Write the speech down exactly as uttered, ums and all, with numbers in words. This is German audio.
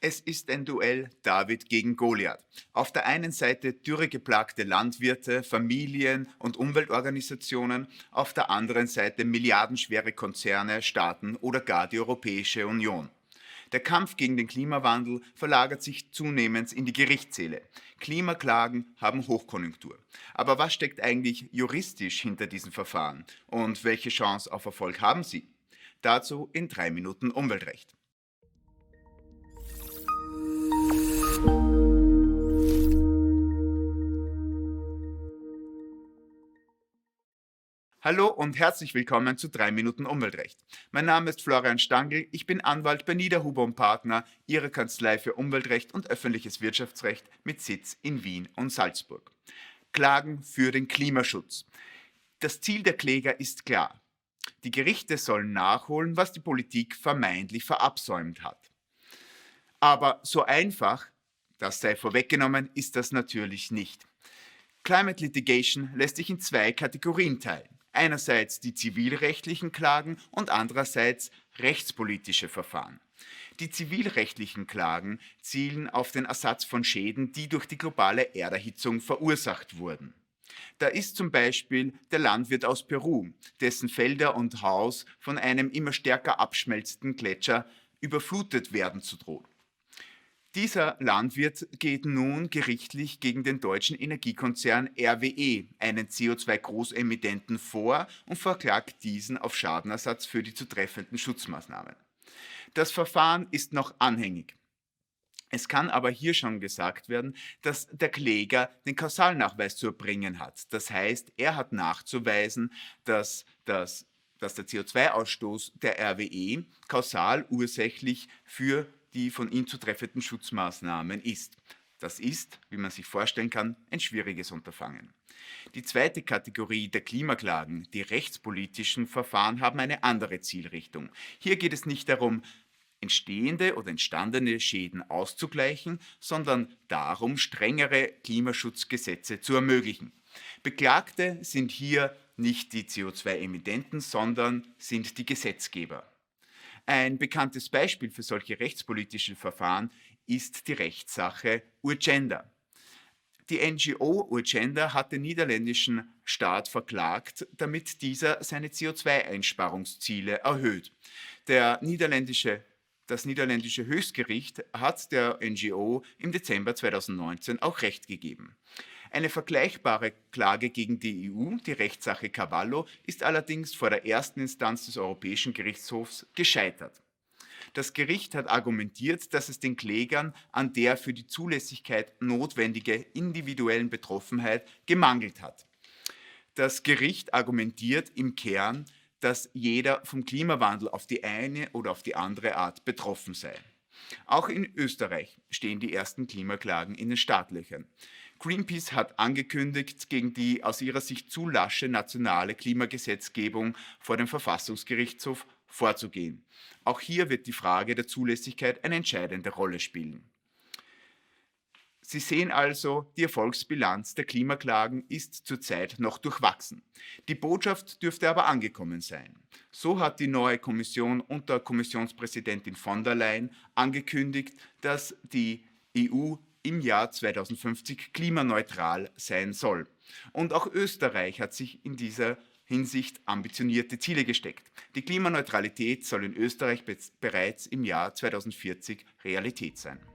Es ist ein Duell David gegen Goliath. Auf der einen Seite dürregeplagte Landwirte, Familien und Umweltorganisationen, auf der anderen Seite milliardenschwere Konzerne, Staaten oder gar die Europäische Union. Der Kampf gegen den Klimawandel verlagert sich zunehmend in die Gerichtssäle. Klimaklagen haben Hochkonjunktur. Aber was steckt eigentlich juristisch hinter diesen Verfahren und welche Chance auf Erfolg haben sie? Dazu in drei Minuten Umweltrecht. Hallo und herzlich willkommen zu drei Minuten Umweltrecht. Mein Name ist Florian Stangl, ich bin Anwalt bei Niederhuber und Partner, Ihrer Kanzlei für Umweltrecht und öffentliches Wirtschaftsrecht mit Sitz in Wien und Salzburg. Klagen für den Klimaschutz. Das Ziel der Kläger ist klar. Die Gerichte sollen nachholen, was die Politik vermeintlich verabsäumt hat. Aber so einfach, das sei vorweggenommen, ist das natürlich nicht. Climate Litigation lässt sich in zwei Kategorien teilen. Einerseits die zivilrechtlichen Klagen und andererseits rechtspolitische Verfahren. Die zivilrechtlichen Klagen zielen auf den Ersatz von Schäden, die durch die globale Erderhitzung verursacht wurden. Da ist zum Beispiel der Landwirt aus Peru, dessen Felder und Haus von einem immer stärker abschmelzenden Gletscher überflutet werden zu drohen. Dieser Landwirt geht nun gerichtlich gegen den deutschen Energiekonzern R W E, einen C O zwei Großemittenten, vor und verklagt diesen auf Schadenersatz für die zu treffenden Schutzmaßnahmen. Das Verfahren ist noch anhängig. Es kann aber hier schon gesagt werden, dass der Kläger den Kausalnachweis zu erbringen hat. Das heißt, er hat nachzuweisen, dass, das, dass der C O zwei Ausstoß der R W E kausal ursächlich für die von ihm zu treffenden Schutzmaßnahmen ist. Das ist, wie man sich vorstellen kann, ein schwieriges Unterfangen. Die zweite Kategorie der Klimaklagen, die rechtspolitischen Verfahren, haben eine andere Zielrichtung. Hier geht es nicht darum, entstehende oder entstandene Schäden auszugleichen, sondern darum, strengere Klimaschutzgesetze zu ermöglichen. Beklagte sind hier nicht die C O zwei Emittenten, sondern sind die Gesetzgeber. Ein bekanntes Beispiel für solche rechtspolitische Verfahren ist die Rechtssache Urgenda. Die N G O Urgenda hat den niederländischen Staat verklagt, damit dieser seine C O zwei Einsparungsziele erhöht. Der niederländische, das niederländische Höchstgericht hat der N G O im Dezember zweitausendneunzehn auch Recht gegeben. Eine vergleichbare Klage gegen die E U, die Rechtssache Cavallo, ist allerdings vor der ersten Instanz des Europäischen Gerichtshofs gescheitert. Das Gericht hat argumentiert, dass es den Klägern an der für die Zulässigkeit notwendige individuellen Betroffenheit gemangelt hat. Das Gericht argumentiert im Kern, dass jeder vom Klimawandel auf die eine oder auf die andere Art betroffen sei. Auch in Österreich stehen die ersten Klimaklagen in den Startlöchern. Greenpeace hat angekündigt, gegen die aus ihrer Sicht zu lasche nationale Klimagesetzgebung vor dem Verfassungsgerichtshof vorzugehen. Auch hier wird die Frage der Zulässigkeit eine entscheidende Rolle spielen. Sie sehen also, die Erfolgsbilanz der Klimaklagen ist zurzeit noch durchwachsen. Die Botschaft dürfte aber angekommen sein. So hat die neue Kommission unter Kommissionspräsidentin von der Leyen angekündigt, dass die E U im Jahr zweitausendfünfzig klimaneutral sein soll. Und auch Österreich hat sich in dieser Hinsicht ambitionierte Ziele gesteckt. Die Klimaneutralität soll in Österreich bereits im Jahr zweitausendvierzig Realität sein.